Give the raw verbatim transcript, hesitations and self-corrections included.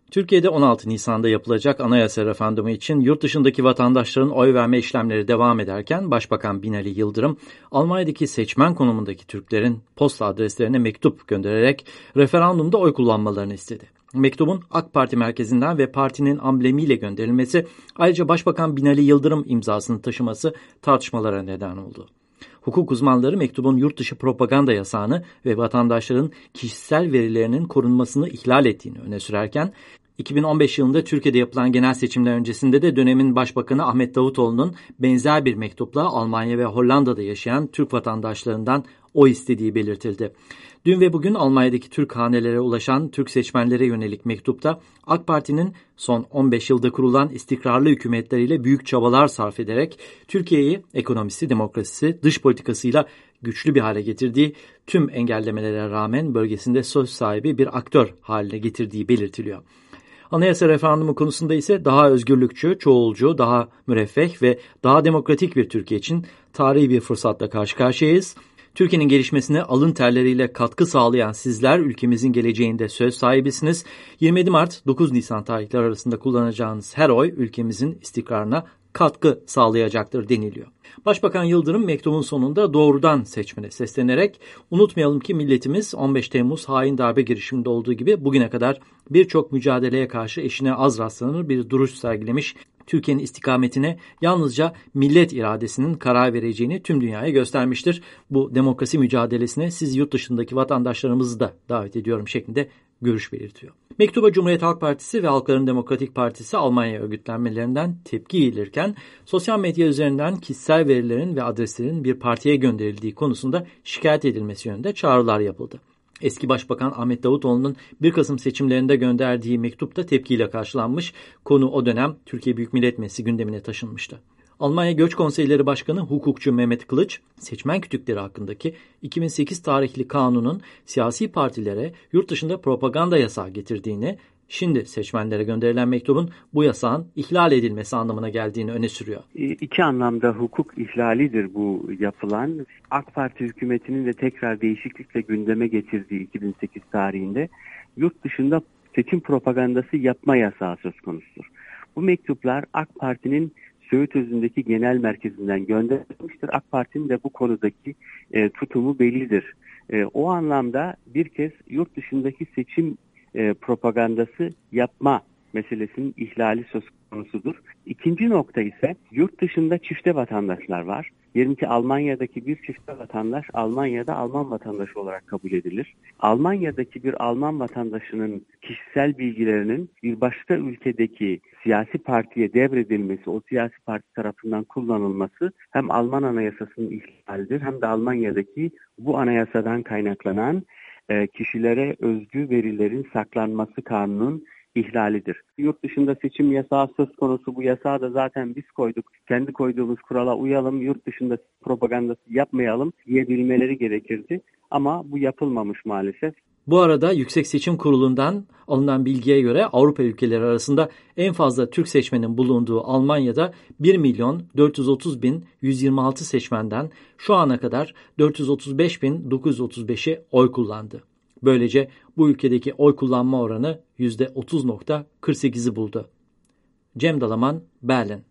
Türkiye'de on altı Nisan'da yapılacak anayasa referandumu için yurt dışındaki vatandaşların oy verme işlemleri devam ederken Başbakan Binali Yıldırım, Almanya'daki seçmen konumundaki Türklerin posta adreslerine mektup göndererek referandumda oy kullanmalarını istedi. Mektubun AK Parti merkezinden ve partinin amblemiyle gönderilmesi, ayrıca Başbakan Binali Yıldırım imzasını taşıması tartışmalara neden oldu. Hukuk uzmanları mektubun yurt dışı propaganda yasağını ve vatandaşların kişisel verilerinin korunmasını ihlal ettiğini öne sürerken, iki bin on beş yılında Türkiye'de yapılan genel seçimler öncesinde de dönemin Başbakanı Ahmet Davutoğlu'nun benzer bir mektupla Almanya ve Hollanda'da yaşayan Türk vatandaşlarından oy istediği belirtildi. Dün ve bugün Almanya'daki Türk hanelere ulaşan Türk seçmenlere yönelik mektupta AK Parti'nin son on beş yılda kurulan istikrarlı hükümetleriyle büyük çabalar sarf ederek Türkiye'yi ekonomisi, demokrasisi, dış politikasıyla güçlü bir hale getirdiği, tüm engellemelere rağmen bölgesinde söz sahibi bir aktör haline getirdiği belirtiliyor. Anayasa referandumu konusunda ise daha özgürlükçü, çoğulcu, daha müreffeh ve daha demokratik bir Türkiye için tarihi bir fırsatla karşı karşıyayız. Türkiye'nin gelişmesine alın terleriyle katkı sağlayan sizler ülkemizin geleceğinde söz sahibisiniz. yirmi yedi Mart dokuz Nisan tarihleri arasında kullanacağınız her oy ülkemizin istikrarına katkı sağlayacaktır deniliyor. Başbakan Yıldırım mektubun sonunda doğrudan seçmene seslenerek, unutmayalım ki milletimiz on beş Temmuz hain darbe girişiminde olduğu gibi bugüne kadar birçok mücadeleye karşı eşine az rastlanır bir duruş sergilemiş, Türkiye'nin istikametine yalnızca millet iradesinin karar vereceğini tüm dünyaya göstermiştir. Bu demokrasi mücadelesine siz yurt dışındaki vatandaşlarımızı da davet ediyorum şeklinde görüş belirtiyor. Mektuba Cumhuriyet Halk Partisi ve Halkların Demokratik Partisi Almanya örgütlenmelerinden tepki gelirken sosyal medya üzerinden kişisel verilerin ve adreslerin bir partiye gönderildiği konusunda şikayet edilmesi yönünde çağrılar yapıldı. Eski Başbakan Ahmet Davutoğlu'nun bir Kasım seçimlerinde gönderdiği mektup da tepkiyle karşılanmış. Konu o dönem Türkiye Büyük Millet Meclisi gündemine taşınmıştı. Almanya Göç Konseyleri Başkanı hukukçu Mehmet Kılıç, seçmen kütükleri hakkındaki iki bin sekiz tarihli kanunun siyasi partilere yurt dışında propaganda yasağı getirdiğini, şimdi seçmenlere gönderilen mektubun bu yasağın ihlal edilmesi anlamına geldiğini öne sürüyor. İki anlamda hukuk ihlalidir bu yapılan. AK Parti hükümetinin de tekrar değişiklikle gündeme getirdiği iki bin sekiz tarihinde yurt dışında seçim propagandası yapma yasağı söz konusudur. Bu mektuplar AK Parti'nin Söğütözü'ndeki genel merkezinden gönderilmiştir. AK Parti'nin de bu konudaki e, tutumu bellidir. E, o anlamda bir kez yurt dışındaki seçim e, propagandası yapma meselesinin ihlali söz konusudur. İkinci nokta ise yurt dışında çifte vatandaşlar var. Diyelim ki Almanya'daki bir çifte vatandaş Almanya'da Alman vatandaşı olarak kabul edilir. Almanya'daki bir Alman vatandaşının kişisel bilgilerinin bir başka ülkedeki siyasi partiye devredilmesi, o siyasi parti tarafından kullanılması hem Alman anayasasının ihlalidir hem de Almanya'daki bu anayasadan kaynaklanan e, kişilere özgü verilerin saklanması kanunun ihlalidir. Yurt dışında seçim yasağı söz konusu, bu yasağı da zaten biz koyduk. Kendi koyduğumuz kurala uyalım, yurt dışında propagandası yapmayalım diyebilmeleri gerekirdi. Ama bu yapılmamış maalesef. Bu arada Yüksek Seçim Kurulu'ndan alınan bilgiye göre Avrupa ülkeleri arasında en fazla Türk seçmenin bulunduğu Almanya'da bir milyon dört yüz otuz bin yüz yirmi altı seçmenden şu ana kadar dört yüz otuz beş bin dokuz yüz otuz beşi oy kullandı. Böylece bu ülkedeki oy kullanma oranı yüzde otuz virgül kırk sekizi buldu. Cem Dalaman, Berlin.